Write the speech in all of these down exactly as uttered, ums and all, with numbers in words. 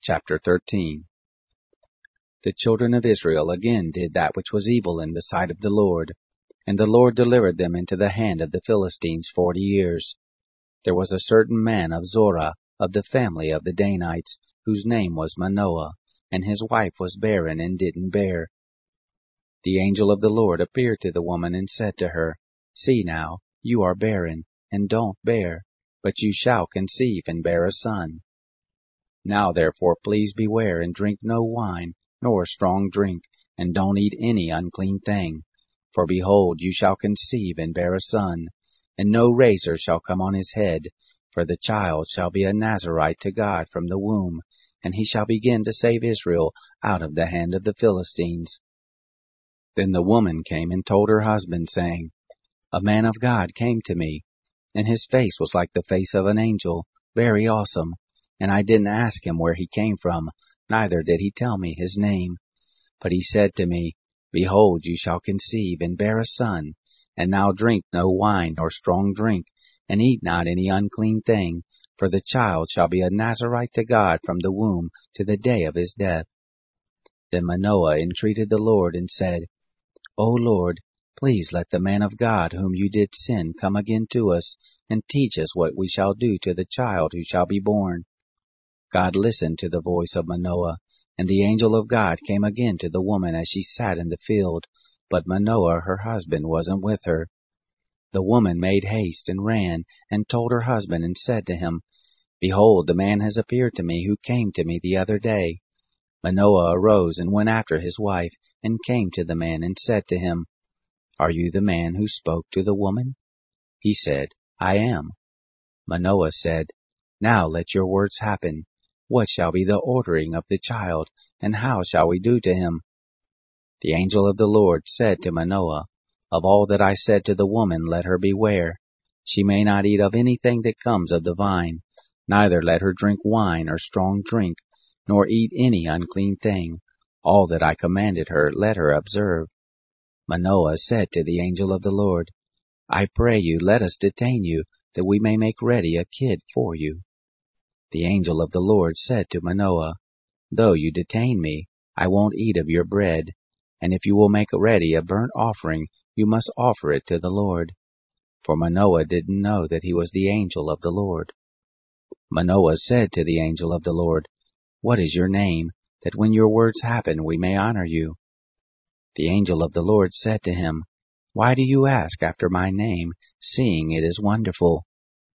Chapter thirteen. The children of Israel again did that which was evil in the sight of the Lord, and the Lord delivered them into the hand of the Philistines forty years. There was a certain man of Zorah, of the family of the Danites, whose name was Manoah, and his wife was barren and didn't bear. The angel of the Lord appeared to the woman and said to her, See now, you are barren, and don't bear, but you shall conceive and bear a son. Now therefore please beware, and drink no wine, nor strong drink, and don't eat any unclean thing. For behold, you shall conceive and bear a son, and no razor shall come on his head, for the child shall be a Nazarite to God from the womb, and he shall begin to save Israel out of the hand of the Philistines. Then the woman came and told her husband, saying, A man of God came to me, and his face was like the face of an angel, very awesome. And I didn't ask him where he came from, neither did he tell me his name. But he said to me, Behold, you shall conceive and bear a son, and now drink no wine nor strong drink, and eat not any unclean thing, for the child shall be a Nazarite to God from the womb to the day of his death. Then Manoah entreated the Lord and said, O Lord, please let the man of God whom you did send come again to us, and teach us what we shall do to the child who shall be born. God listened to the voice of Manoah, and the angel of God came again to the woman as she sat in the field, but Manoah her husband wasn't with her. The woman made haste and ran, and told her husband, and said to him, Behold, the man has appeared to me who came to me the other day. Manoah arose and went after his wife, and came to the man, and said to him, Are you the man who spoke to the woman? He said, I am. Manoah said, Now let your words happen. What shall be the ordering of the child, and how shall we do to him? The angel of the Lord said to Manoah, Of all that I said to the woman let her beware. She may not eat of anything that comes of the vine, neither let her drink wine or strong drink, nor eat any unclean thing. All that I commanded her let her observe. Manoah said to the angel of the Lord, I pray you, let us detain you, that we may make ready a kid for you. The angel of the Lord said to Manoah, Though you detain me, I won't eat of your bread, and if you will make ready a burnt offering, you must offer it to the Lord. For Manoah didn't know that he was the angel of the Lord. Manoah said to the angel of the Lord, What is your name, that when your words happen we may honor you? The angel of the Lord said to him, Why do you ask after my name, seeing it is wonderful?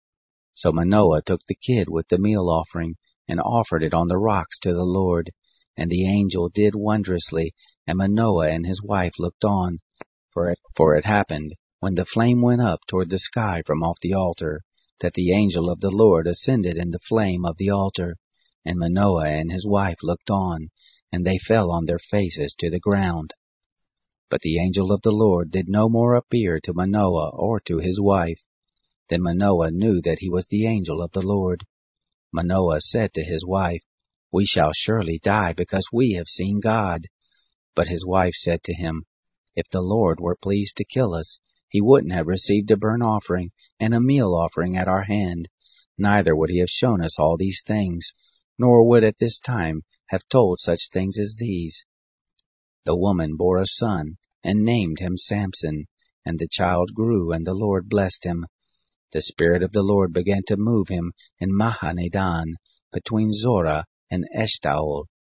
So Manoah took the kid with the meal offering, and offered it on the rocks to the Lord. And the angel did wondrously, and Manoah and his wife looked on. For it, for it happened, when the flame went up toward the sky from off the altar, that the angel of the Lord ascended in the flame of the altar. And Manoah and his wife looked on, and they fell on their faces to the ground. But the angel of the Lord did no more appear to Manoah or to his wife. Then Manoah knew that he was the angel of the Lord. Manoah said to his wife, We shall surely die, because we have seen God. But his wife said to him, If the Lord were pleased to kill us, he wouldn't have received a burnt offering and a meal offering at our hand, neither would he have shown us all these things, nor would at this time have told such things as these. The woman bore a son, and named him Samson, and the child grew, and the Lord blessed him. The Spirit of the Lord began to move him in Mahaneh-dan, between Zorah and Eshtaol.